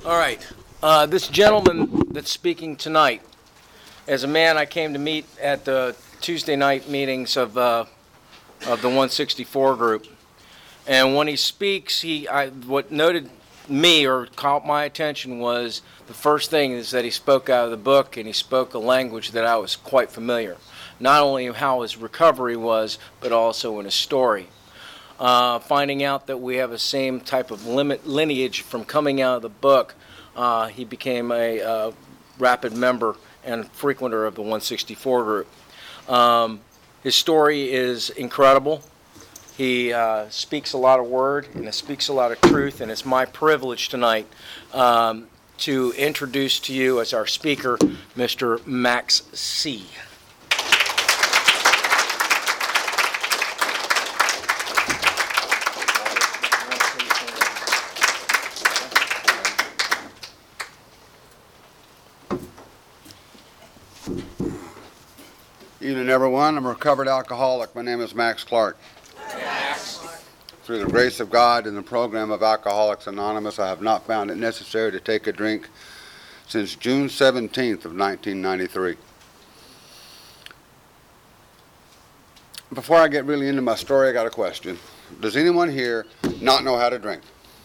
All right. This gentleman that's speaking tonight, as a man I came to meet at the Tuesday night meetings of the 164 group. And when he speaks, what noted me or caught my attention was the first thing is that he spoke out of the book, and he spoke a language that I was quite familiar. Not only how his recovery was, but also in his story. Finding out that we have the same type of lineage from coming out of the book, he became a rapid member and frequenter of the 164 group. His story is incredible. He speaks a lot of word and he speaks a lot of truth, and it's my privilege tonight to introduce to you as our speaker, Mr. Max C. Evening, everyone. I'm a recovered alcoholic. My name is Max Clark. Through the grace of God and the program of Alcoholics Anonymous, I have not found it necessary to take a drink since June 17th of 1993. Before I get really into my story, I got a question. Does anyone here not know how to drink?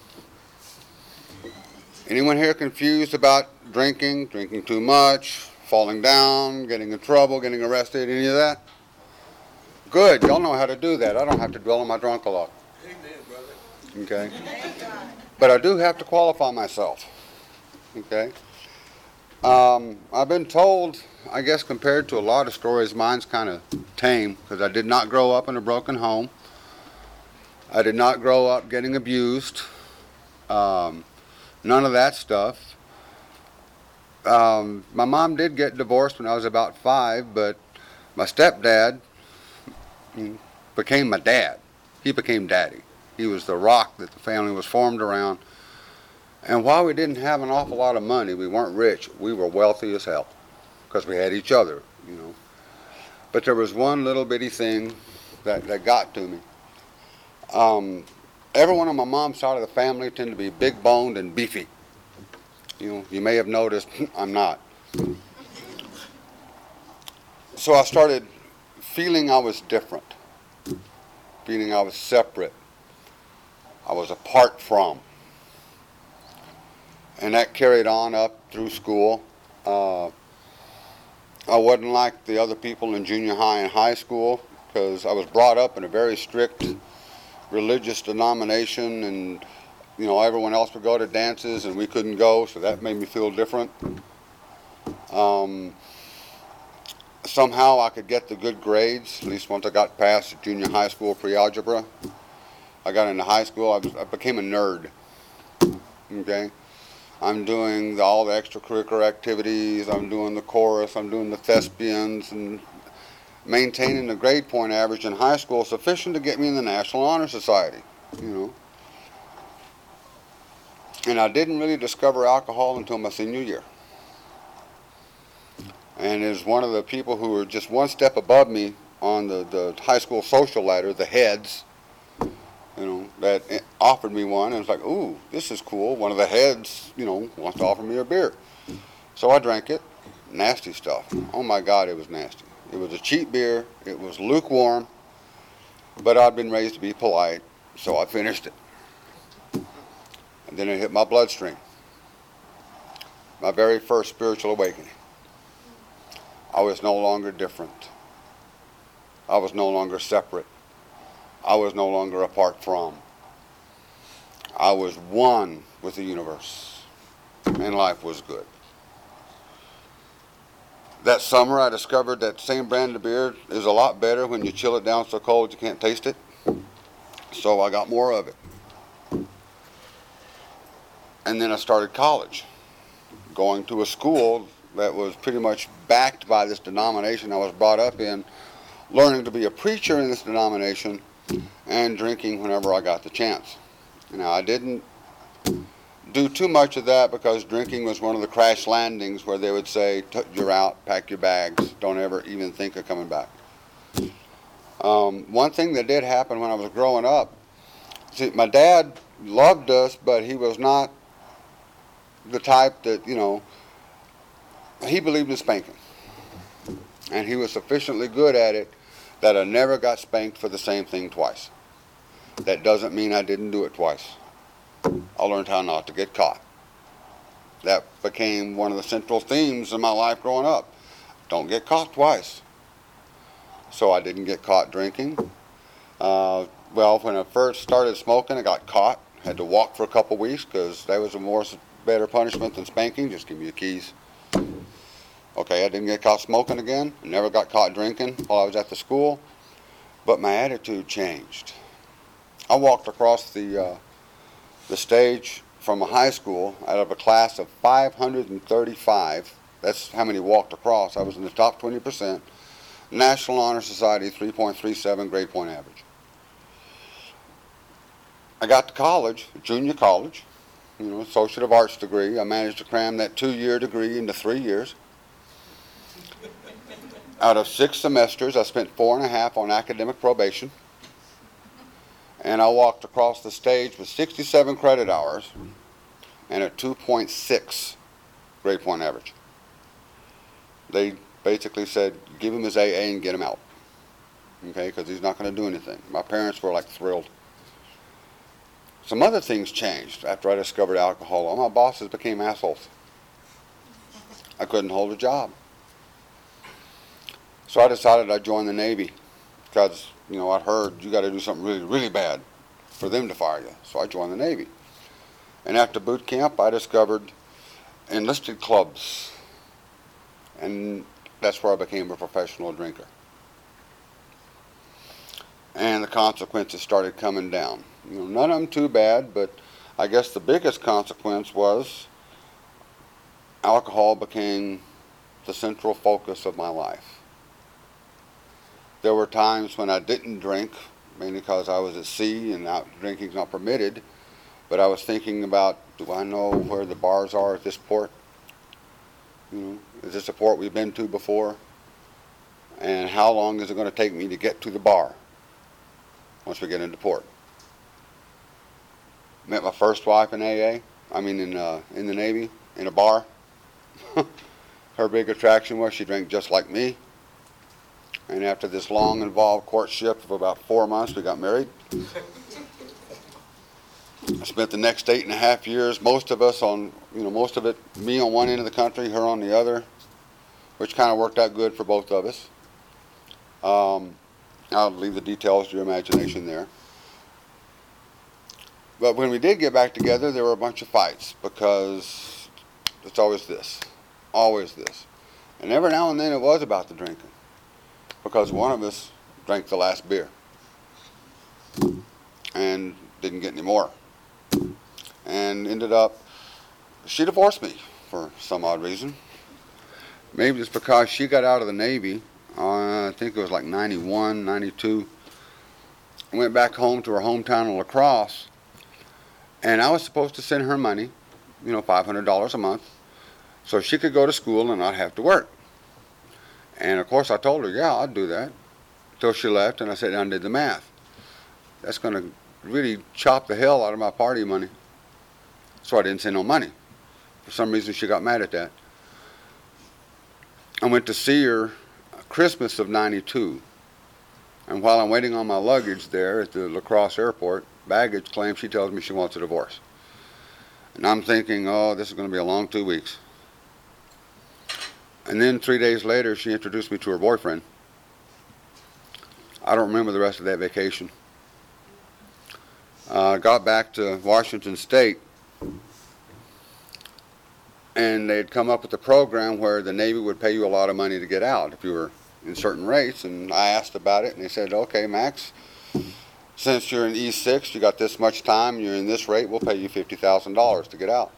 Anyone here confused about drinking too much, falling down, getting in trouble, getting arrested, any of that? Good, y'all know how to do that. I don't have to dwell on my drunk a lot. Amen, brother. Okay? But I do have to qualify myself. Okay? I've been told, I guess compared to a lot of stories, mine's kind of tame, because I did not grow up in a broken home. I did not grow up getting abused. None of that stuff. My mom did get divorced when I was about 5, but my stepdad became my dad. He became daddy. He was the rock that the family was formed around. And while we didn't have an awful lot of money, we weren't rich, we were wealthy as hell, because we had each other, you know. But there was one little bitty thing that got to me. Everyone on my mom's side of the family tended to be big-boned and beefy. You know, you may have noticed I'm not. So I started feeling I was different, feeling I was separate, I was apart from. And that carried on up through school. I wasn't like the other people in junior high and high school, because I was brought up in a very strict religious denomination, and you know, everyone else would go to dances and we couldn't go, so that made me feel different. Somehow I could get the good grades, at least once I got past junior high school pre-algebra. I got into high school, I became a nerd. Okay? I'm doing all the extracurricular activities, I'm doing the chorus, I'm doing the thespians, and maintaining the grade point average in high school sufficient to get me in the National Honor Society, you know. And I didn't really discover alcohol until my senior year. And as one of the people who were just one step above me on the high school social ladder, the heads, you know, that offered me one, and it's like, ooh, this is cool. One of the heads, you know, wants to offer me a beer. So I drank it. Nasty stuff. Oh my God, it was nasty. It was a cheap beer. It was lukewarm. But I'd been raised to be polite, so I finished it. And then it hit my bloodstream. My very first spiritual awakening. I was no longer different. I was no longer separate. I was no longer apart from. I was one with the universe. And life was good. That summer I discovered that same brand of beer is a lot better when you chill it down so cold you can't taste it. So I got more of it. And then I started college, going to a school that was pretty much backed by this denomination I was brought up in, learning to be a preacher in this denomination, and drinking whenever I got the chance. Now, I didn't do too much of that because drinking was one of the crash landings where they would say, you're out, pack your bags, don't ever even think of coming back. One thing that did happen when I was growing up, see, my dad loved us, but he was not the type that, he believed in spanking. And he was sufficiently good at it that I never got spanked for the same thing twice. That doesn't mean I didn't do it twice. I learned how not to get caught. That became one of the central themes in my life growing up. Don't get caught twice. So I didn't get caught drinking. Well, when I first started smoking, I got caught. Had to walk for a couple weeks because that was a better punishment than spanking. Just give me your keys. Okay, I didn't get caught smoking again. I never got caught drinking while I was at the school. But my attitude changed. I walked across the stage from a high school out of a class of 535. That's how many walked across. I was in the top 20%. National Honor Society, 3.37 grade point average. I got to college, junior college, Associate of Arts degree. I managed to cram that 2-year degree into 3 years. Out of 6 semesters, I spent 4.5 on academic probation. And I walked across the stage with 67 credit hours and a 2.6 grade point average. They basically said, give him his AA and get him out. Okay, because he's not going to do anything. My parents were like thrilled. Some other things changed after I discovered alcohol. All my bosses became assholes. I couldn't hold a job. So I decided I'd join the Navy because, I'd heard you got to do something really, really bad for them to fire you. So I joined the Navy. And after boot camp, I discovered enlisted clubs. And that's where I became a professional drinker. And the consequences started coming down. None of them too bad, but I guess the biggest consequence was alcohol became the central focus of my life. There were times when I didn't drink, mainly because I was at sea and drinking's not permitted, but I was thinking about, do I know where the bars are at this port? Is this a port we've been to before? And how long is it going to take me to get to the bar once we get into port? Met my first wife in in the Navy, in a bar. Her big attraction was she drank just like me. And after this long involved courtship of about 4 months, we got married. I spent the next 8.5 years, most of it, me on one end of the country, her on the other, which kind of worked out good for both of us. I'll leave the details to your imagination there. But when we did get back together, there were a bunch of fights because it's always this. And every now and then it was about the drinking because one of us drank the last beer and didn't get any more. And ended up, she divorced me for some odd reason. Maybe it's because she got out of the Navy, I think it was like 91, 92. Went back home to her hometown of La Crosse. And I was supposed to send her money, $500 a month, so she could go to school and not have to work. And of course I told her, yeah, I'd do that. Until she left and I sat down and did the math. That's going to really chop the hell out of my party money. So I didn't send no money. For some reason she got mad at that. I went to see her Christmas of 92. And while I'm waiting on my luggage there at the La Crosse airport, baggage claim, she tells me she wants a divorce. And I'm thinking, oh, this is going to be a long 2 weeks. And then 3 days later, she introduced me to her boyfriend. I don't remember the rest of that vacation. Got back to Washington State, and they'd come up with a program where the Navy would pay you a lot of money to get out if you were in certain rates. And I asked about it, and they said, okay, Max, since you're in E6, you got this much time, you're in this rate, we'll pay you $50,000 to get out.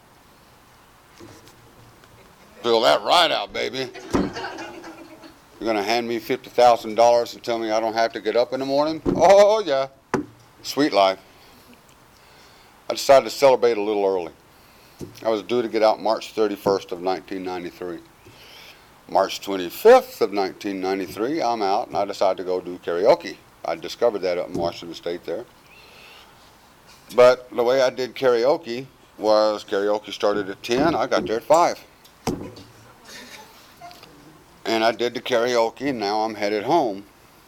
Fill that right out, baby. You're going to hand me $50,000 and tell me I don't have to get up in the morning? Oh, yeah. Sweet life. I decided to celebrate a little early. I was due to get out March 31st of 1993. March 25th of 1993, I'm out, and I decided to go do karaoke. I discovered that up in Washington State there. But the way I did karaoke was karaoke started at 10. I got there at 5. And I did the karaoke, and now I'm headed home.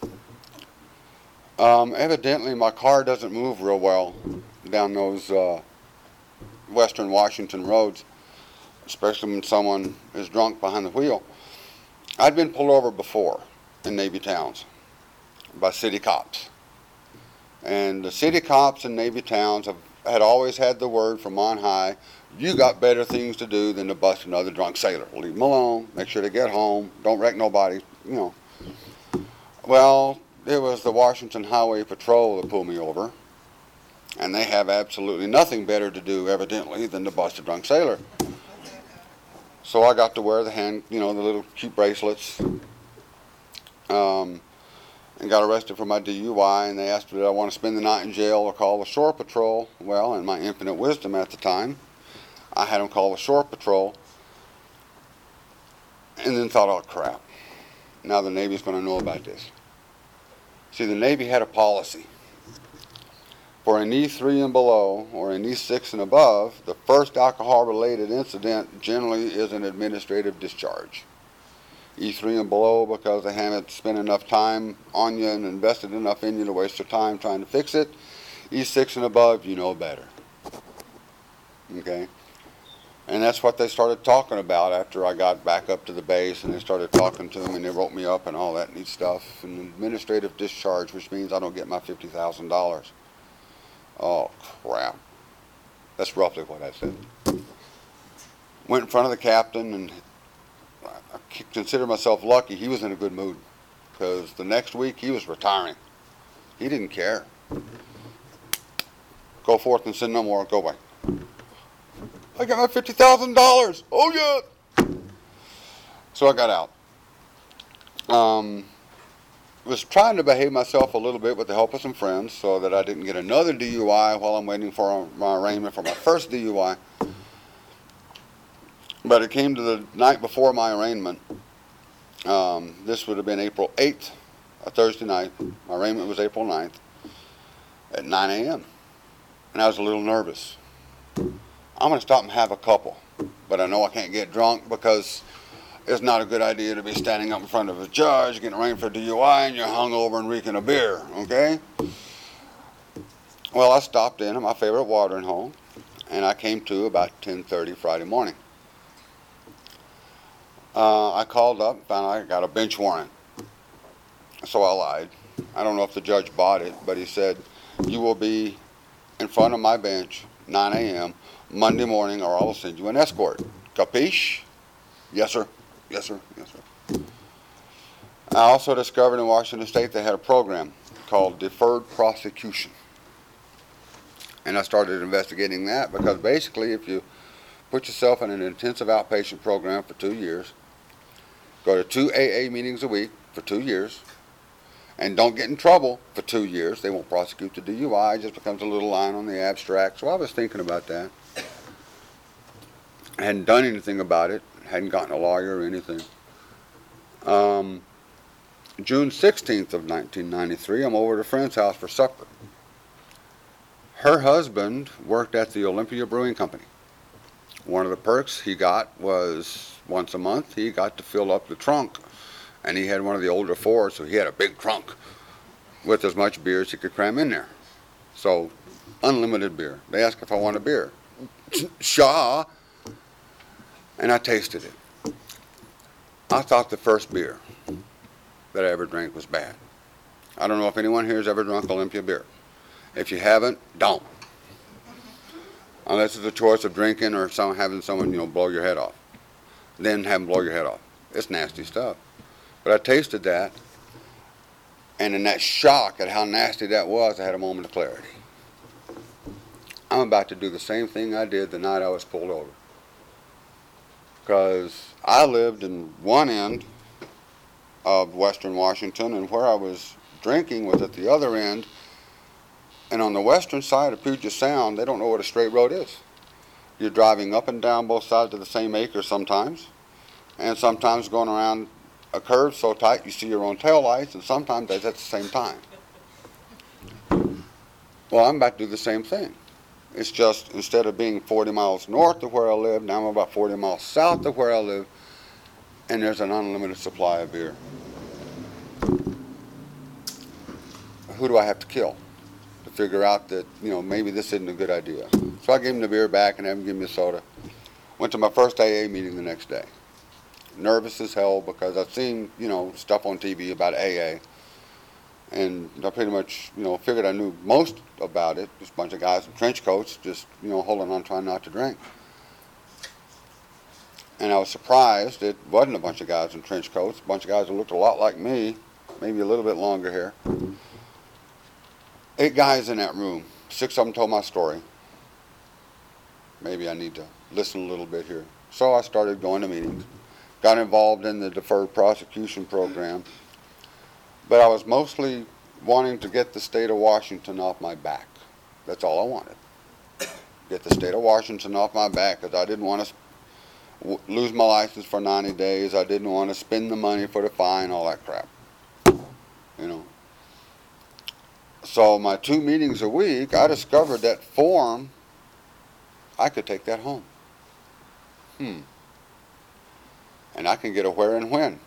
Evidently, my car doesn't move real well down those western Washington roads, especially when someone is drunk behind the wheel. I'd been pulled over before in Navy towns by city cops. And the city cops in Navy towns had always had the word from on high, you got better things to do than to bust another drunk sailor. Leave them alone, make sure they get home, don't wreck nobody, you know. Well, it was the Washington Highway Patrol that pulled me over, and they have absolutely nothing better to do, evidently, than to bust a drunk sailor. So I got to wear the the little cute bracelets, and got arrested for my DUI, and they asked me did I want to spend the night in jail or call the Shore Patrol. Well, in my infinite wisdom at the time, I had them call the Shore Patrol, and then thought, oh crap, now the Navy's going to know about this. See, the Navy had a policy. For an E3 and below, or an E6 and above, the first alcohol-related incident generally is an administrative discharge. E3 and below because they haven't spent enough time on you and invested enough in you to waste their time trying to fix it. E6 and above, you know better. Okay? And that's what they started talking about after I got back up to the base, and they started talking to them, and they wrote me up and all that neat stuff. An administrative discharge, which means I don't get my $50,000. Oh, crap. That's roughly what I said. Went in front of the captain, and I consider myself lucky. He was in a good mood, because the next week he was retiring. He didn't care. Go forth and sin no more. Go away. I got my $50,000. Oh, yeah. So I got out. Was trying to behave myself a little bit with the help of some friends so that I didn't get another DUI while I'm waiting for my arraignment for my first DUI. But it came to the night before my arraignment. This would have been April 8th, a Thursday night. My arraignment was April 9th at 9 a.m. And I was a little nervous. I'm going to stop and have a couple, but I know I can't get drunk because it's not a good idea to be standing up in front of a judge, getting arraigned for DUI, and you're hungover and reeking of beer, okay? Well, I stopped in at my favorite watering hole, and I came to about 10:30 Friday morning. I called up and found I got a bench warrant, so I lied. I don't know if the judge bought it, but he said, you will be in front of my bench 9 a.m. Monday morning, or I will send you an escort. Capiche? Yes, sir. Yes, sir. Yes, sir. I also discovered in Washington State they had a program called deferred prosecution. And I started investigating that because basically if you put yourself in an intensive outpatient program for 2 years, go to 2 AA meetings a week for 2 years, and don't get in trouble for 2 years, they won't prosecute the DUI, it just becomes a little line on the abstract. So I was thinking about that. I hadn't done anything about it, hadn't gotten a lawyer or anything. June 16th of 1993, I'm over at a friend's house for supper. Her husband worked at the Olympia Brewing Company. One of the perks he got was once a month he got to fill up the trunk, and he had one of the older Fords, so he had a big trunk with as much beer as he could cram in there. So unlimited beer. They asked if I wanted beer. Shaw. And I tasted it. I thought the first beer that I ever drank was bad. I don't know if anyone here has ever drunk Olympia beer. If you haven't, don't. Unless it's a choice of drinking or having someone, blow your head off. Then have them blow your head off. It's nasty stuff. But I tasted that, and in that shock at how nasty that was, I had a moment of clarity. I'm about to do the same thing I did the night I was pulled over. Because I lived in one end of western Washington, and where I was drinking was at the other end. And on the western side of Puget Sound, they don't know what a straight road is. You're driving up and down both sides of the same acre sometimes, and sometimes going around a curve so tight you see your own taillights, and sometimes that's at the same time. Well, I'm about to do the same thing. It's just instead of being 40 miles north of where I live, now I'm about 40 miles south of where I live, and there's an unlimited supply of beer. Who do I have to kill to figure out that, maybe this isn't a good idea? So I gave him the beer back and had him give me a soda. Went to my first AA meeting the next day. Nervous as hell because I've seen, stuff on TV about AA. And I pretty much, figured I knew most about it. Just a bunch of guys in trench coats, just, holding on, trying not to drink. And I was surprised it wasn't a bunch of guys in trench coats. A bunch of guys that looked a lot like me, maybe a little bit longer hair. 8 guys in that room. 6 of them told my story. Maybe I need to listen a little bit here. So I started going to meetings. Got involved in the deferred prosecution program. But I was mostly wanting to get the state of Washington off my back. That's all I wanted. Get the state of Washington off my back because I didn't want to lose my license for 90 days. I didn't want to spend the money for the fine, all that crap. So my 2 meetings a week, I discovered that form, I could take that home. And I can get a where and when.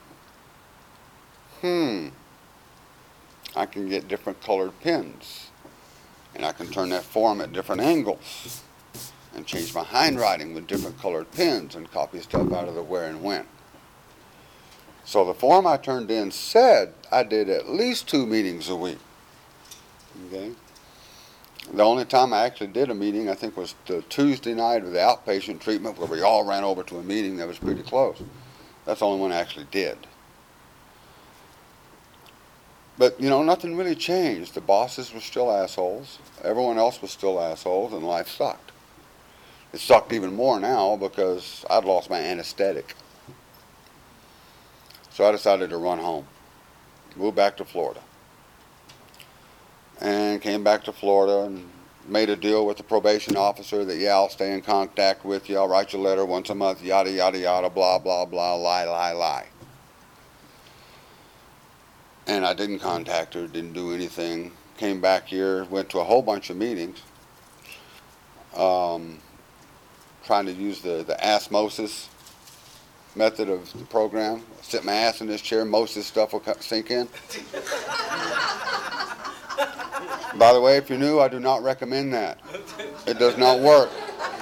I can get different colored pens. And I can turn that form at different angles. And change my handwriting with different colored pens and copy stuff out of the where and when. So the form I turned in said I did at least 2 meetings a week. Okay. The only time I actually did a meeting, I think, was the Tuesday night of the outpatient treatment where we all ran over to a meeting that was pretty close. That's the only one I actually did. But, nothing really changed. The bosses were still assholes. Everyone else was still assholes, and life sucked. It sucked even more now because I'd lost my anesthetic. So I decided to run home. Moved back to Florida. And came back to Florida and made a deal with the probation officer that, I'll stay in contact with you. I'll write you a letter once a month, yada, yada, yada, blah, blah, blah, lie, lie, lie. And I didn't contact her, didn't do anything. Came back here, went to a whole bunch of meetings. Trying to use the osmosis method of the program. Sit my ass in this chair, most of this stuff will sink in. By the way, if you're new, I do not recommend that. It does not work.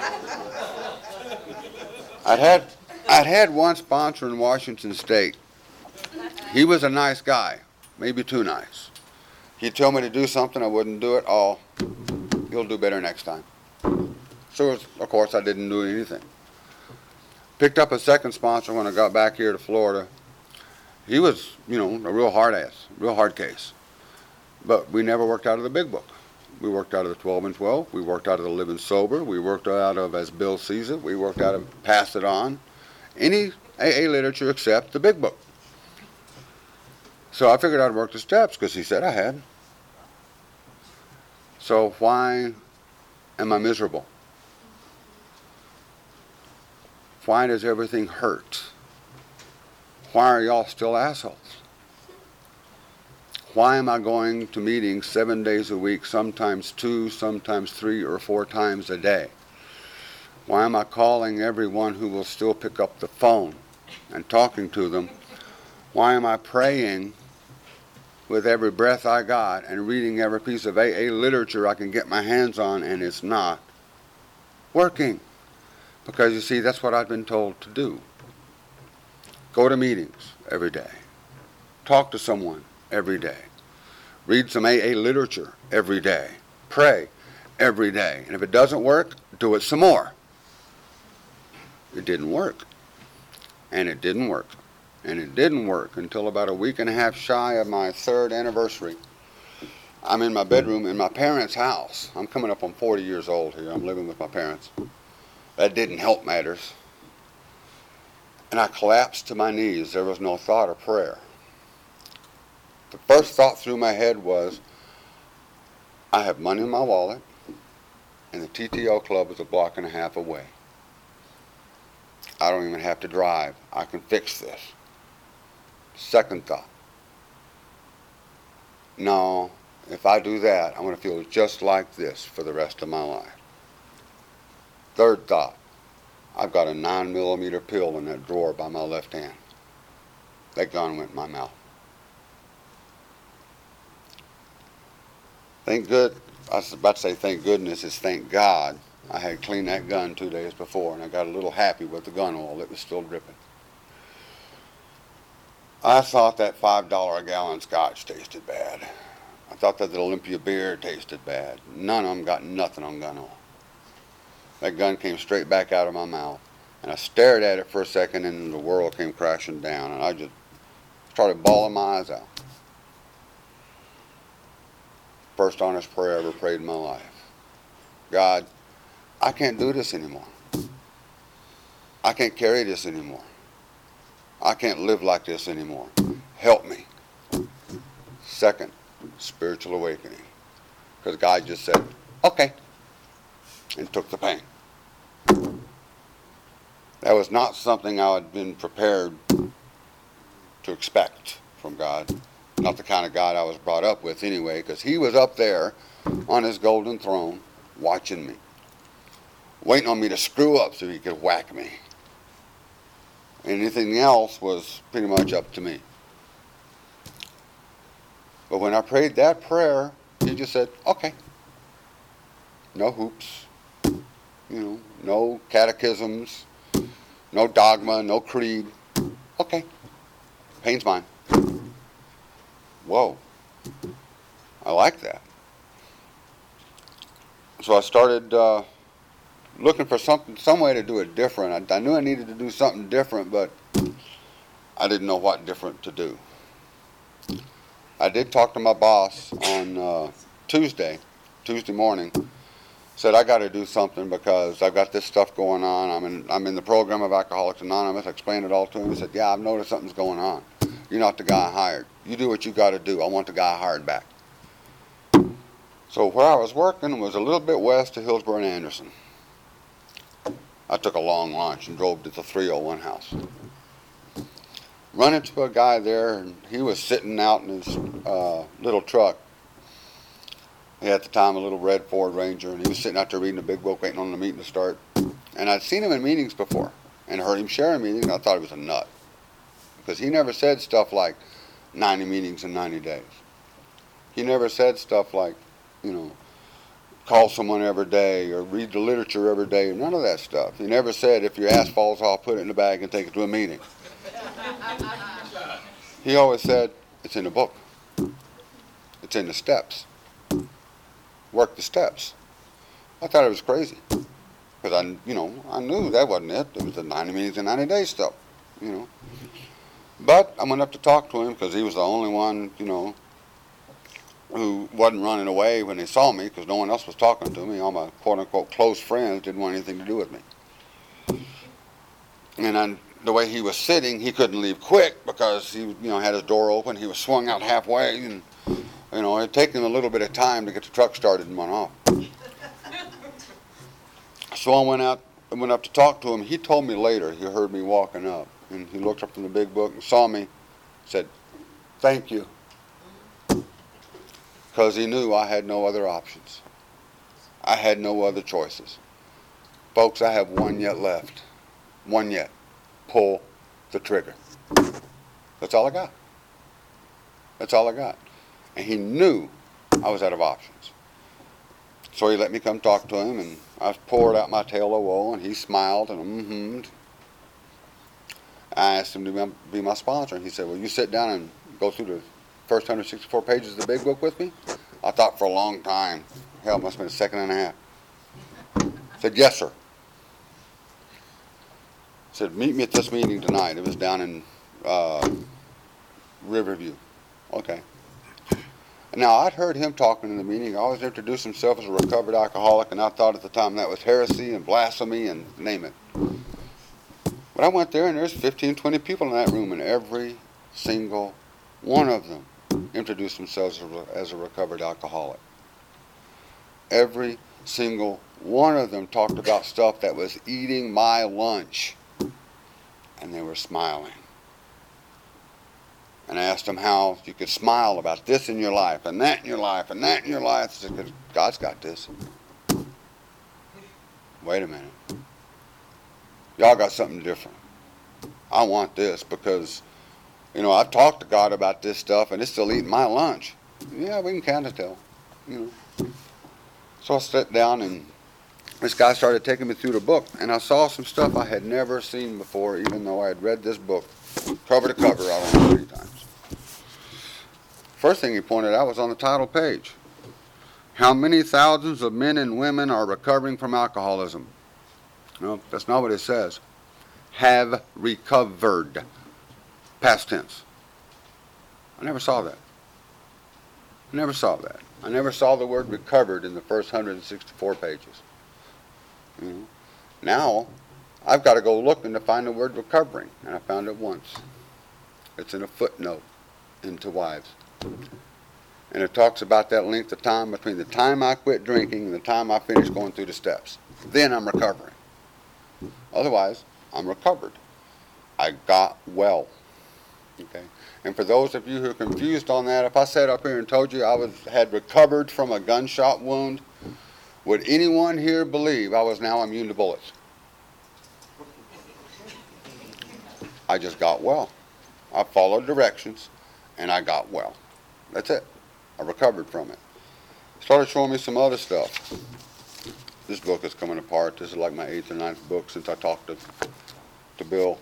I'd had one sponsor in Washington State. He was a nice guy, maybe too nice. He'd tell me to do something, I wouldn't do it. Oh, you'll do better next time. So, of course, I didn't do anything. Picked up a second sponsor when I got back here to Florida. He was, a real hard ass, real hard case. But we never worked out of the big book. We worked out of the 12 and 12. We worked out of the Living Sober. We worked out of As Bill Sees It. We worked out of Pass It On. Any AA literature except the big book. So I figured I'd work the steps because he said I had. So why am I miserable? Why does everything hurt? Why are y'all still assholes? Why am I going to meetings 7 days a week, sometimes 2, sometimes 3 or 4 times a day? Why am I calling everyone who will still pick up the phone and talking to them? Why am I praying with every breath I got and reading every piece of AA literature I can get my hands on, and it's not working? Because, you see, that's what I've been told to do. Go to meetings every day. Talk to someone every day. Read some AA literature every day. Pray every day. And if it doesn't work, do it some more. It didn't work. And it didn't work. And it didn't work until about a week and a half shy of my 3rd anniversary. I'm in my bedroom in my parents' house. I'm coming up on 40 years old here. I'm living with my parents. That didn't help matters. And I collapsed to my knees. There was no thought of prayer. The first thought through my head was, I have money in my wallet, and the TTO club is a block and a half away. I don't even have to drive. I can fix this. Second thought, no, if I do that, I'm going to feel just like this for the rest of my life. Third thought, I've got a 9mm pill in that drawer by my left hand. That gun went in my mouth. I was about to say thank goodness, it's thank God. I had cleaned that gun 2 days before, and I got a little happy with the gun oil. It was still dripping. I thought that $5 a gallon scotch tasted bad. I thought that the Olympia beer tasted bad. None of them got nothing on gun oil. That gun came straight back out of my mouth, and I stared at it for a second, and then the world came crashing down, and I just started bawling my eyes out. First honest prayer I ever prayed in my life. God, I can't do this anymore. I can't carry this anymore. I can't live like this anymore. Help me. Second, spiritual awakening. Because God just said, okay, and took the pain. That was not something I had been prepared to expect from God. Not the kind of God I was brought up with anyway, because he was up there on his golden throne watching me, waiting on me to screw up so he could whack me. Anything else was pretty much up to me. But when I prayed that prayer, he just said, okay. No hoops, no catechisms, no dogma, no creed. Okay, pain's mine. Whoa, I like that. So I started looking for some way to do it different. I knew I needed to do something different, but I didn't know what different to do. I did talk to my boss on Tuesday morning. Said I got to do something because I've got this stuff going on. I'm in the program of Alcoholics Anonymous. I explained it all to him. He said, yeah, I've noticed something's going on. You're not the guy I hired. You do what you got to do. I want the guy I hired back. So where I was working was a little bit west of Hillsborough and Anderson. I took a long lunch and drove to the 301 house. Run into a guy there, and he was sitting out in his little truck. He had at the time a little red Ford Ranger, and he was sitting out there reading a big book, waiting on the meeting to start. And I'd seen him in meetings before and heard him sharing meetings, and I thought he was a nut. Because he never said stuff like 90 meetings in 90 days. He never said stuff like, call someone every day or read the literature every day, none of that stuff. He never said, if your ass falls off, put it in the bag and take it to a meeting. He always said, it's in the book. It's in the steps. Work the steps. I thought it was crazy. Because I knew that wasn't it. It was the 90 meetings in 90 days stuff, But I went up to talk to him because he was the only one, who wasn't running away when they saw me because no one else was talking to me. All my quote-unquote close friends didn't want anything to do with me. And the way he was sitting, he couldn't leave quick because he, had his door open. He was swung out halfway, and it had taken him a little bit of time to get the truck started and run off. So I went up to talk to him. He told me later, he heard me walking up, and he looked up from the big book and saw me, said, thank you. Because he knew I had no other options. I had no other choices. Folks, I have one yet left. One yet. Pull the trigger. That's all I got. That's all I got. And he knew I was out of options. So he let me come talk to him, and I poured out my tale of woe, and he smiled and mm-hmmed. I asked him to be my sponsor, and he said, will you sit down and go through the first 164 pages of the big book with me? I thought for a long time. Hell, it must have been a second and a half. I said, yes, sir. He said, meet me at this meeting tonight. It was down in Riverview. Okay. Now, I'd heard him talking in the meeting. He always introduced himself as a recovered alcoholic, and I thought at the time that was heresy and blasphemy and name it. But I went there, and there's 15, 20 people in that room, and every single one of them introduced themselves as a recovered alcoholic. Every single one of them talked about stuff that was eating my lunch, and they were smiling. And I asked them how you could smile about this in your life, and that in your life, and that in your life. I said, because God's got this. wait a minute. Y'all got something different. I want this because, I've talked to God about this stuff and it's still eating my lunch. Yeah, we can kind of tell, So I sat down and this guy started taking me through the book, and I saw some stuff I had never seen before, even though I had read this book cover to cover, I don't know, 3 times. First thing he pointed out was on the title page. How many thousands of men and women are recovering from alcoholism? No, that's not what it says. Have recovered. Past tense. I never saw that. I never saw the word recovered in the first 164 pages. Now, I've got to go looking to find the word recovering, and I found it once. It's in a footnote into Wives. And it talks about that length of time between the time I quit drinking and the time I finished going through the steps. Then I'm recovering. Otherwise, I'm recovered. I got well. Okay? And for those of you who are confused on that, if I sat up here and told you I had recovered from a gunshot wound, would anyone here believe I was now immune to bullets? I just got well. I followed directions, and I got well. That's it. I recovered from it. Started showing me some other stuff. This book is coming apart. This is like my 8th or 9th book since I talked to Bill.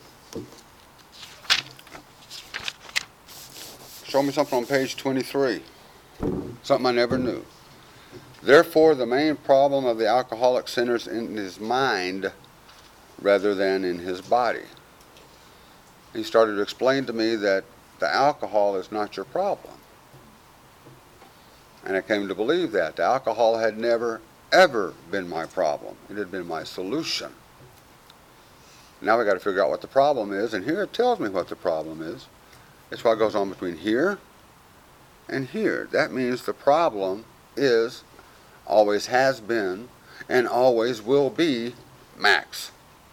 Show me something on page 23. Something I never knew. Therefore, the main problem of the alcoholic centers in his mind rather than in his body. He started to explain to me that the alcohol is not your problem. And I came to believe that. The alcohol had never, ever been my problem. It had been my solution. Now we got to figure out what the problem is, and here it tells me what the problem is. It's what goes on between here and here. That means the problem is, always has been, and always will be, Max.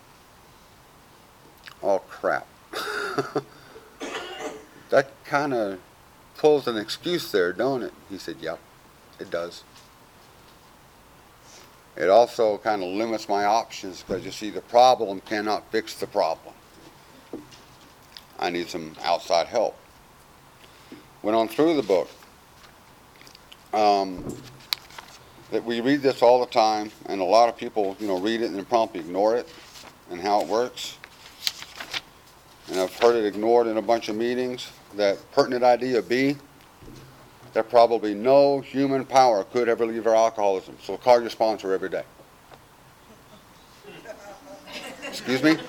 Oh, crap. That kind of pulls an excuse there, don't it? He said, yep, it does. It also kind of limits my options because, you see, the problem cannot fix the problem. I need some outside help. Went on through the book. That we read this all the time, and a lot of people, read it and then promptly ignore it and how it works. And I've heard it ignored in a bunch of meetings. That pertinent idea B, that probably no human power could ever leave our alcoholism. So call your sponsor every day. Excuse me?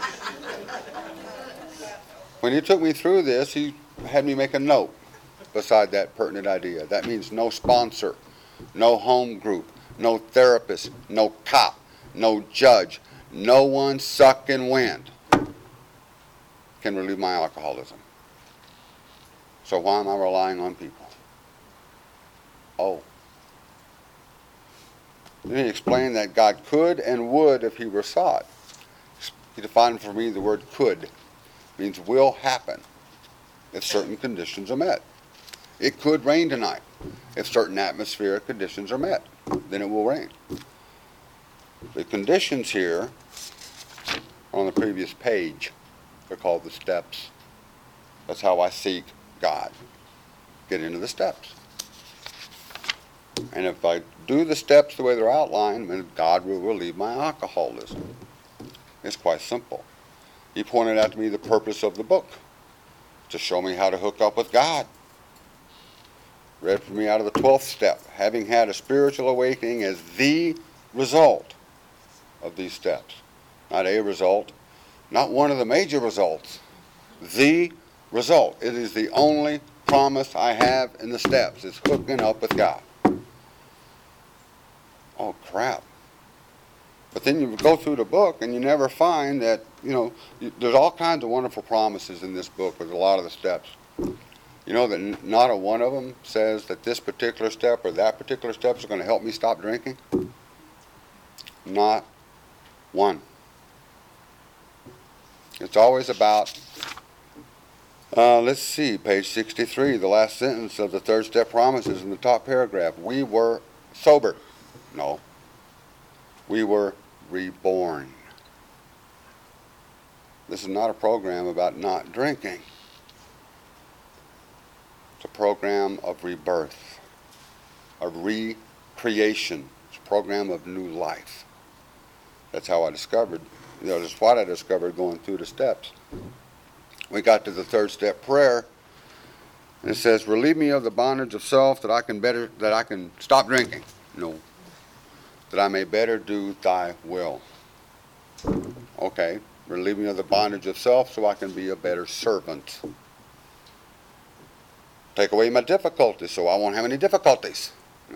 When he took me through this, he had me make a note beside that pertinent idea. That means no sponsor, no home group, no therapist, no cop, no judge, no one sucking wind can relieve my alcoholism. So why am I relying on people? Oh. Then he explained that God could and would if he were sought. He defined for me the word could. It means will happen if certain conditions are met. It could rain tonight if certain atmospheric conditions are met. Then it will rain. The conditions here on the previous page are called the steps. That's how I seek God. Get into the steps. And if I do the steps the way they're outlined, then God will relieve my alcoholism. It's quite simple. He pointed out to me the purpose of the book, to show me how to hook up with God. Read for me out of the 12th step, having had a spiritual awakening as the result of these steps. Not a result, not one of the major results, the result. It is the only promise I have in the steps, is hooking up with God. Oh, crap. But then you go through the book and you never find that, there's all kinds of wonderful promises in this book with a lot of the steps. You know that not a one of them says that this particular step or that particular step is going to help me stop drinking? Not one. It's always about, let's see, page 63, the last sentence of the third step promises in the top paragraph. We were sober. No. We were reborn. This is not a program about not drinking. It's a program of rebirth, of recreation. It's a program of new life. That's how I discovered, that's what I discovered going through the steps. We got to the third step prayer, and it says, relieve me of the bondage of self that I can stop drinking. No. That I may better do thy will. Okay. Relieve me of the bondage of self so I can be a better servant. Take away my difficulties so I won't have any difficulties.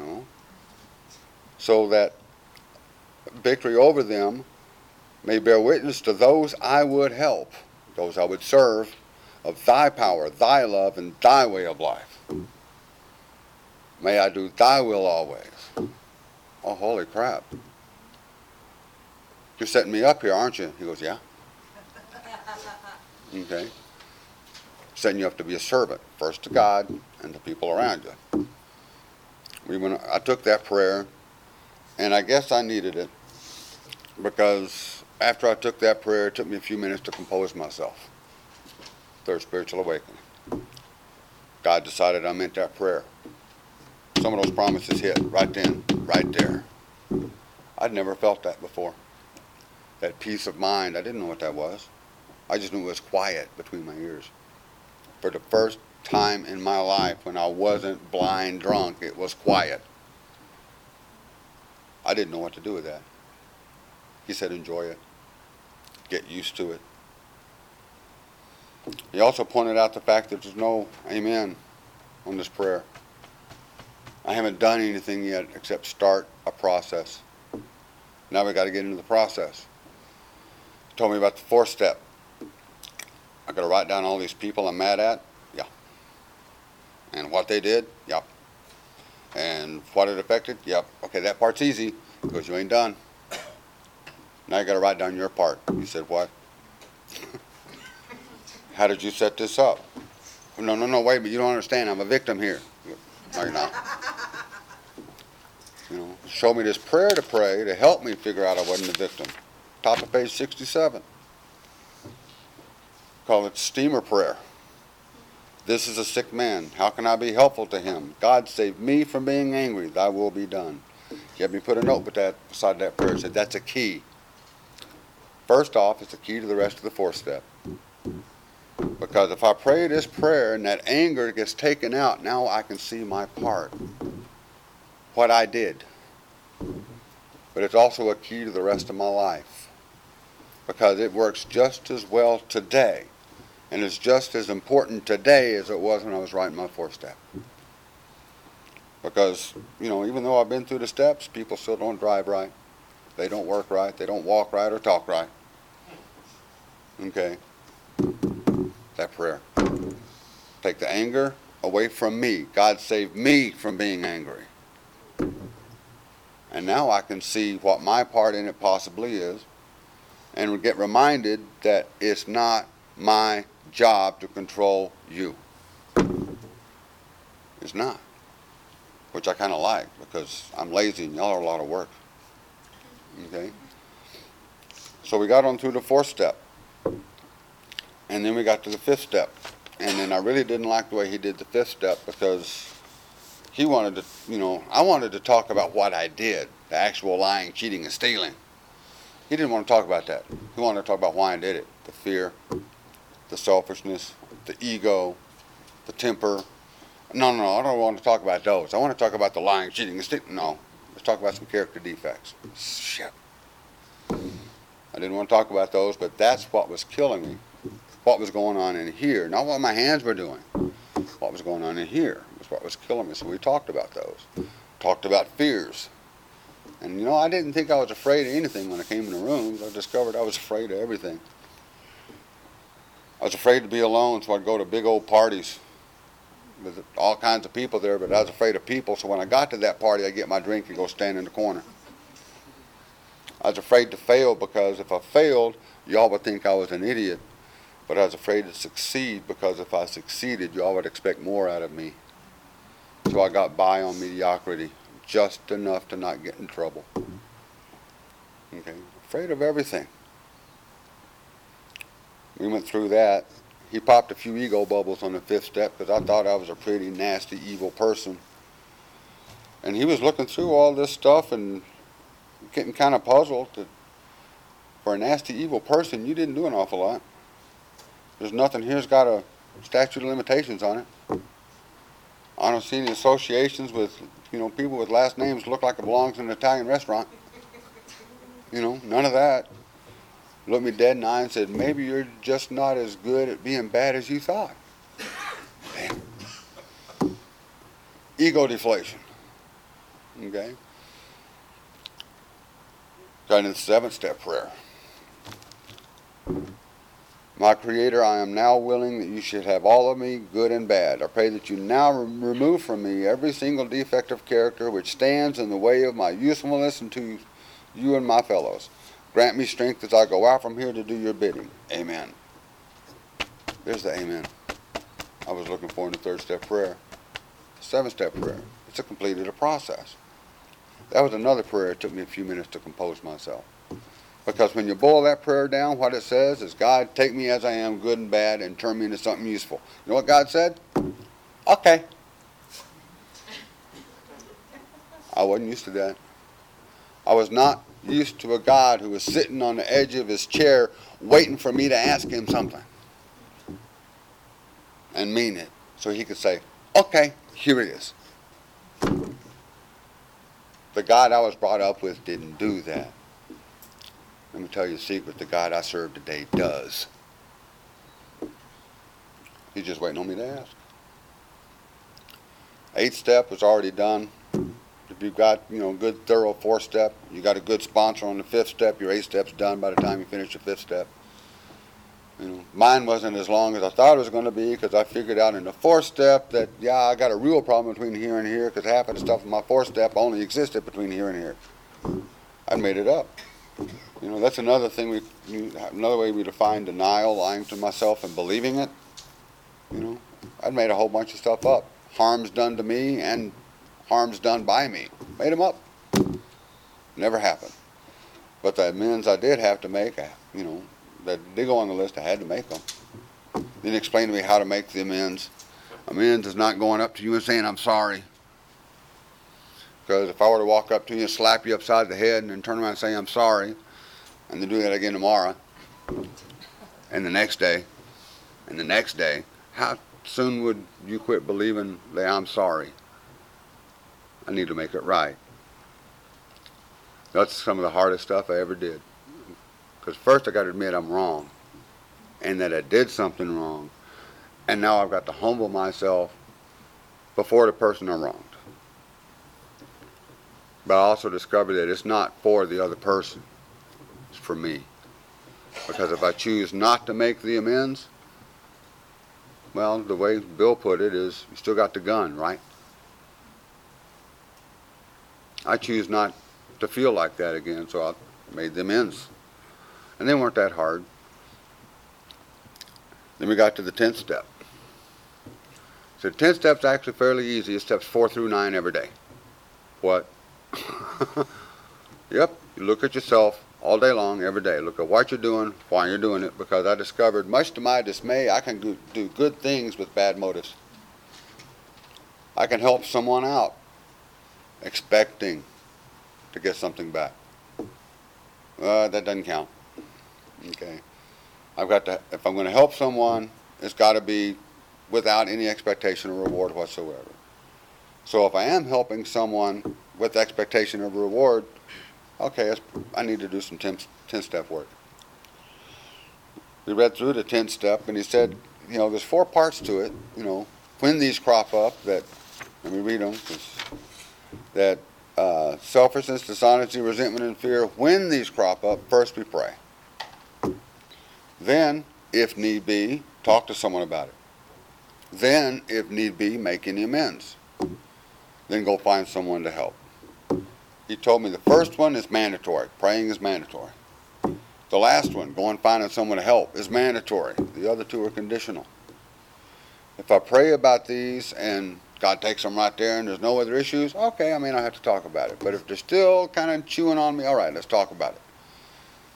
So that victory over them may bear witness to those I would help, those I would serve, of thy power, thy love, and thy way of life. May I do thy will always. Oh, holy crap. You're setting me up here, aren't you? He goes, yeah. Okay. Setting you up to be a servant, first to God and the people around you. I took that prayer, and I guess I needed it, because after I took that prayer, it took me a few minutes to compose myself. Third spiritual awakening. God decided I meant that prayer. Some of those promises hit right then, right there. I'd never felt that before. That peace of mind, I didn't know what that was. I just knew it was quiet between my ears. For the first time in my life, when I wasn't blind drunk, it was quiet. I didn't know what to do with that. He said, enjoy it. Get used to it. He also pointed out the fact that there's no amen on this prayer. I haven't done anything yet except start a process. Now we got to get into the process. He told me about the fourth step. I got to write down all these people I'm mad at. Yeah. And what they did. Yep. And what it affected. Yep. Okay, that part's easy because you ain't done. Now you got to write down your part. He said, what? How did you set this up? No, wait, but you don't understand. I'm a victim here. No, you're not. Show me this prayer to pray to help me figure out I wasn't a victim. Top of page 67. Call it steamer prayer. This is a sick man. How can I be helpful to him? God, save me from being angry. Thy will be done. You have me put a note beside that prayer. It said that's a key. First off, it's a key to the rest of the fourth step. Because if I pray this prayer and that anger gets taken out, now I can see my part. What I did. But it's also a key to the rest of my life. Because it works just as well today. And it's just as important today as it was when I was writing my fourth step. Because, even though I've been through the steps, people still don't drive right. They don't work right. They don't walk right or talk right. Okay. That prayer. Take the anger away from me. God save me from being angry. And now I can see what my part in it possibly is. And get reminded that it's not my job to control you. It's not. Which I kind of like, because I'm lazy and y'all are a lot of work. Okay? So we got on through the fourth step. And then we got to the fifth step. And then I really didn't like the way he did the fifth step, because he wanted to, I wanted to talk about what I did, the actual lying, cheating, and stealing. He didn't want to talk about that. He wanted to talk about why I did it. The fear, the selfishness, the ego, the temper. No, I don't want to talk about those. I want to talk about the lying, cheating, and stealing. No, let's talk about some character defects. Shit. I didn't want to talk about those, but that's what was killing me. What was going on in here. Not what my hands were doing. What was going on in here was what was killing me. So we talked about those. Talked about fears. And I didn't think I was afraid of anything when I came in the rooms. I discovered I was afraid of everything. I was afraid to be alone, so I'd go to big old parties with all kinds of people there, but I was afraid of people, so when I got to that party, I'd get my drink and go stand in the corner. I was afraid to fail, because if I failed, y'all would think I was an idiot. But I was afraid to succeed, because if I succeeded, y'all would expect more out of me. So I got by on mediocrity, just enough to not get in trouble. Okay. Afraid of everything. We went through that. He popped a few ego bubbles on the 5th step because I thought I was a pretty nasty, evil person. And he was looking through all this stuff and getting kind of puzzled that for a nasty, evil person, you didn't do an awful lot. There's nothing here's got a statute of limitations on it. I don't see any associations with, people with last names look like it belongs in an Italian restaurant. None of that. Looked me dead in the eye and said, maybe you're just not as good at being bad as you thought. Damn. Ego deflation. Okay? Got into the 7th step prayer. My Creator, I am now willing that you should have all of me, good and bad. I pray that you now remove from me every single defect of character which stands in the way of my usefulness unto you and my fellows. Grant me strength as I go out from here to do your bidding. Amen. There's the amen I was looking for in the 3rd step prayer. The 7th step prayer. It's a completed a process. That was another prayer. It took me a few minutes to compose myself. Because when you boil that prayer down, what it says is, God, take me as I am, good and bad, and turn me into something useful. You know what God said? Okay. I wasn't used to that. I was not used to a God who was sitting on the edge of his chair waiting for me to ask him something and mean it so he could say, okay, here it is. The God I was brought up with didn't do that. Let me tell you a secret, the God I serve today does. He's just waiting on me to ask. 8th step was already done. If you've got, good thorough 4th step, you got a good sponsor on the 5th step, your 8th step's done by the time you finish the 5th step. Mine wasn't as long as I thought it was going to be because I figured out in the 4th step that, I got a real problem between here and here because half of the stuff in my 4th step only existed between here and here. I made it up. That's another thing, another way we define denial, lying to myself and believing it. I'd made a whole bunch of stuff up. Harm's done to me and harm's done by me. Made them up. Never happened. But the amends I did have to make, that did go on the list, I had to make them. Then explain to me how to make the amends. Amends is not going up to you and saying, I'm sorry. Because if I were to walk up to you and slap you upside the head and then turn around and say, I'm sorry, and then do that again tomorrow, and the next day, and the next day, how soon would you quit believing that I'm sorry? I need to make it right. That's some of the hardest stuff I ever did. Because first I got to admit I'm wrong, and that I did something wrong, and now I've got to humble myself before the person I wronged. But I also discovered that it's not for the other person. It's for me. Because if I choose not to make the amends, well, the way Bill put it is, you still got the gun, right? I choose not to feel like that again, so I made the amends. And they weren't that hard. Then we got to the 10th step. So the 10th step's actually fairly easy. It's steps 4 through 9 every day. What? Yep, you look at yourself all day long, every day. Look at what you're doing, why you're doing it, because I discovered, much to my dismay, I can do good things with bad motives. I can help someone out, expecting to get something back. That doesn't count. Okay. I've got to, if I'm going to help someone, it's got to be without any expectation of reward whatsoever. So if I am helping someone with expectation of reward, okay, I need to do some 10-step work. We read through the 10th step, and he said, there's 4 parts to it. When these crop up, that, let me read them, that selfishness, dishonesty, resentment, and fear, when these crop up, first we pray. Then, if need be, talk to someone about it. Then, if need be, make any amends. Then go find someone to help. He told me the first one is mandatory. Praying is mandatory. The last one, going finding someone to help, is mandatory. The other 2 are conditional. If I pray about these and God takes them right there and there's no other issues, okay, I may not have to talk about it. But if they're still kind of chewing on me, all right, let's talk about it.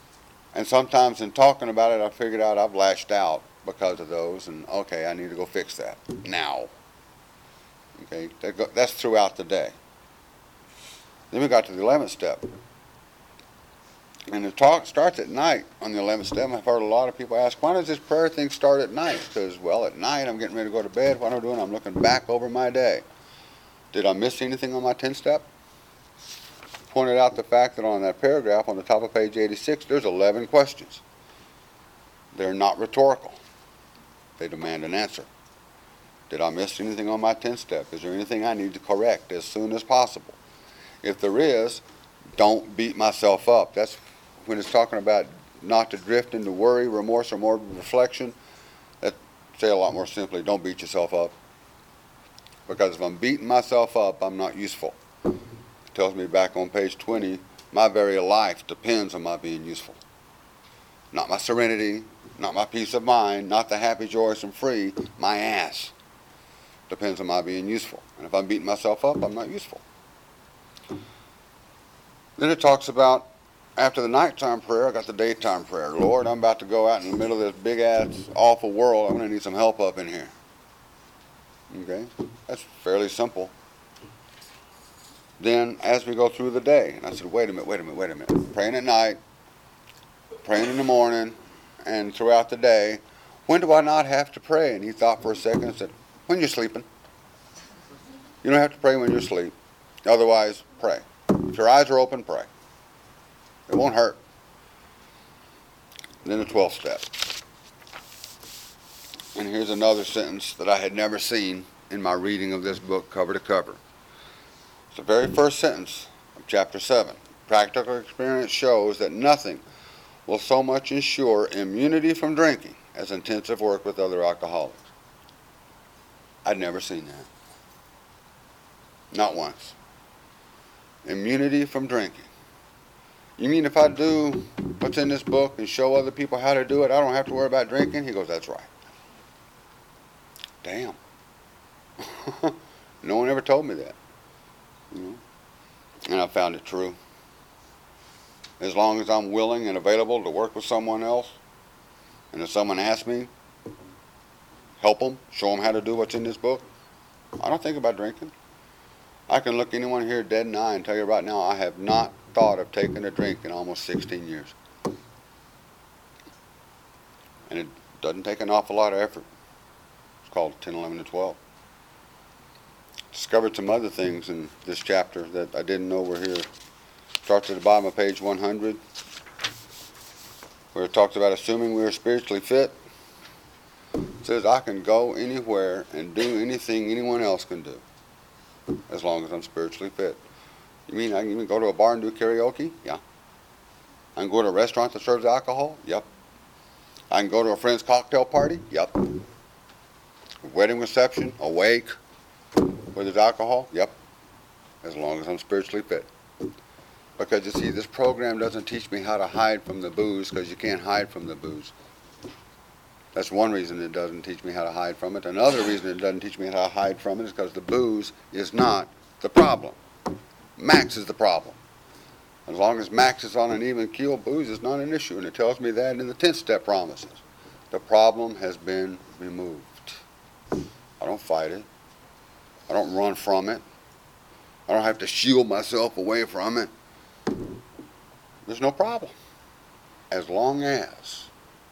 And sometimes in talking about it, I figured out I've lashed out because of those, and okay, I need to go fix that now. Okay, that's throughout the day. Then we got to the 11th step. And the talk starts at night on the 11th step. I've heard a lot of people ask, why does this prayer thing start at night? Because, well, at night I'm getting ready to go to bed. What I'm doing, I'm looking back over my day. Did I miss anything on my 10th step? Pointed out the fact that on that paragraph on the top of page 86, there's 11 questions. They're not rhetorical. They demand an answer. Did I miss anything on my 10th step? Is there anything I need to correct as soon as possible? If there is, don't beat myself up. That's when it's talking about not to drift into worry, remorse, or morbid reflection. That say a lot more simply, don't beat yourself up. Because if I'm beating myself up, I'm not useful. It tells me back on page 20, my very life depends on my being useful. Not my serenity, not my peace of mind, not the happy, joyous, and free. My ass depends on my being useful. And if I'm beating myself up, I'm not useful. Then it talks about, after the nighttime prayer, I got the daytime prayer. Lord, I'm about to go out in the middle of this big-ass, awful world. I'm going to need some help up in here. Okay? That's fairly simple. Then, as we go through the day, and I said, wait a minute. Praying at night, praying in the morning, and throughout the day. When do I not have to pray? And he thought for a second and said, when you're sleeping. You don't have to pray when you're asleep. Otherwise, pray. If your eyes are open, pray. It won't hurt. Then the 12th step. And here's another sentence that I had never seen in my reading of this book cover to cover. It's the very first sentence of chapter 7. Practical experience shows that nothing will so much ensure immunity from drinking as intensive work with other alcoholics. I'd never seen that. Not once. Immunity from drinking. You mean if I do what's in this book and show other people how to do it, I don't have to worry about drinking? He goes, that's right. Damn. No one ever told me that. You know? And I found it true. As long as I'm willing and available to work with someone else, and if someone asks me, help them, show them how to do what's in this book, I don't think about drinking. I can look anyone here dead in the eye and tell you right now, I have not thought of taking a drink in almost 16 years. And it doesn't take an awful lot of effort. It's called 10, 11, and 12. Discovered some other things in this chapter that I didn't know were here. Starts at the bottom of page 100, where it talks about assuming we are spiritually fit. It says, I can go anywhere and do anything anyone else can do, as long as I'm spiritually fit. You mean I can even go to a bar and do karaoke? Yeah. I can go to a restaurant that serves alcohol? Yep. I can go to a friend's cocktail party? Yep. A wedding reception, a wake, where there's alcohol? Yep. As long as I'm spiritually fit. Because you see, this program doesn't teach me how to hide from the booze, because you can't hide from the booze. That's one reason it doesn't teach me how to hide from it. Another reason it doesn't teach me how to hide from it is because the booze is not the problem. Max is the problem. As long as Max is on an even keel, booze is not an issue, and it tells me that in the 10th step promises. The problem has been removed. I don't fight it. I don't run from it. I don't have to shield myself away from it. There's no problem. As long as,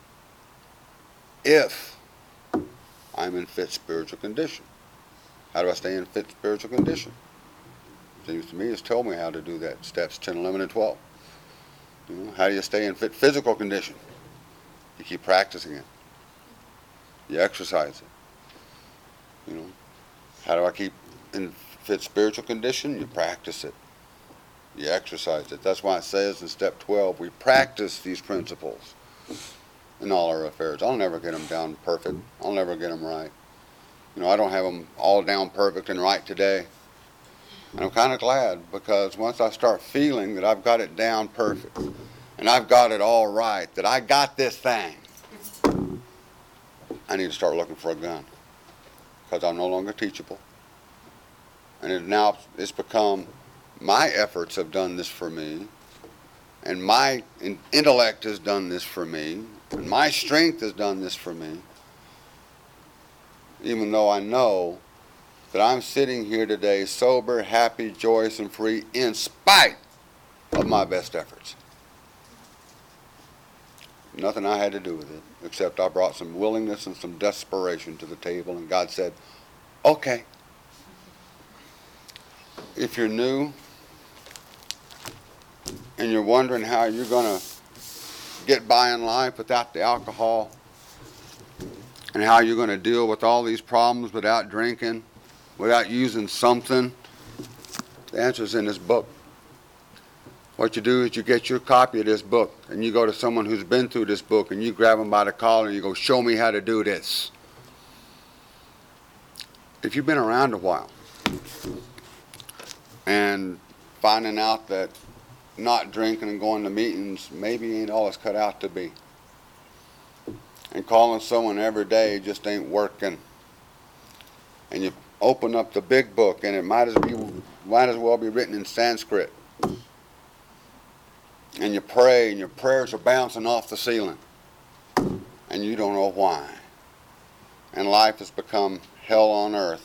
if I'm in fit spiritual condition. How do I stay in fit spiritual condition? Seems to me it's told me how to do that. Steps 10, 11, and 12. You know, how do you stay in fit physical condition? You keep practicing it. You exercise it. You know, how do I keep in fit spiritual condition? You practice it. You exercise it. That's why it says in step 12, we practice these principles in all our affairs. I'll never get them down perfect. I'll never get them right. You know, I don't have them all down perfect and right today. And I'm kind of glad, because once I start feeling that I've got it down perfect and I've got it all right, that I got this thing, I need to start looking for a gun, because I'm no longer teachable. And it's become, my efforts have done this for me, and my intellect has done this for me, and my strength has done this for me, even though I know that I'm sitting here today sober, happy, joyous, and free in spite of my best efforts. Nothing I had to do with it, except I brought some willingness and some desperation to the table, and God said, okay. If you're new and you're wondering how you're going to get by in life without the alcohol, and how you're going to deal with all these problems without drinking, without using something, the answer's in this book. What you do is you get your copy of this book, and you go to someone who's been through this book, and you grab them by the collar, and you go, show me how to do this. If you've been around a while, and finding out that not drinking and going to meetings maybe ain't all it's cut out to be, and calling someone every day just ain't working, and you open up the big book and it might as well be written in Sanskrit, and you pray and your prayers are bouncing off the ceiling and you don't know why, and life has become hell on earth,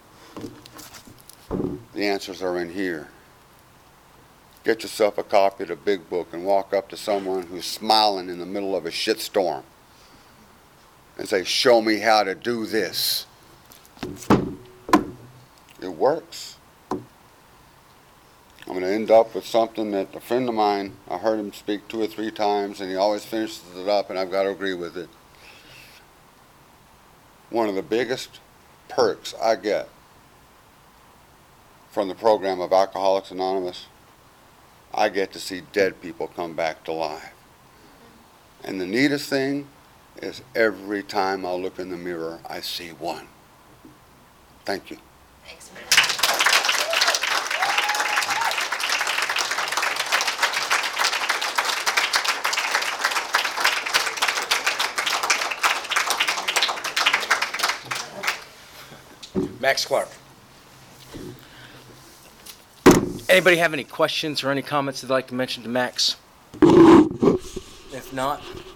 the answers are in here. Get yourself a copy of the big book and walk up to someone who's smiling in the middle of a shitstorm and say, show me how to do this. It works. I'm going to end up with something that a friend of mine, I heard him speak 2 or 3 times, and he always finishes it up, and I've got to agree with it. One of the biggest perks I get from the program of Alcoholics Anonymous, I get to see dead people come back to life. And the neatest thing is every time I look in the mirror, I see one. Thank you. Thanks. Max Clark. Anybody have any questions or any comments they'd like to mention to Max? If not,